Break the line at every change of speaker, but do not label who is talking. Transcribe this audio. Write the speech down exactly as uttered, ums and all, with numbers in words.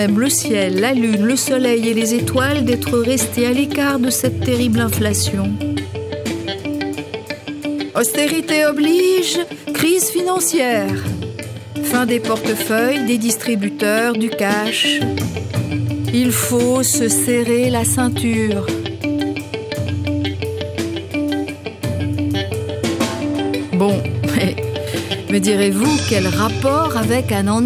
Même le ciel, la lune, le soleil et les étoiles d'être restés à l'écart de cette terrible inflation. Austérité oblige, crise financière. Fin des portefeuilles, des distributeurs, du cash. Il faut se serrer la ceinture. Bon, mais me direz-vous quel rapport avec Anansi ?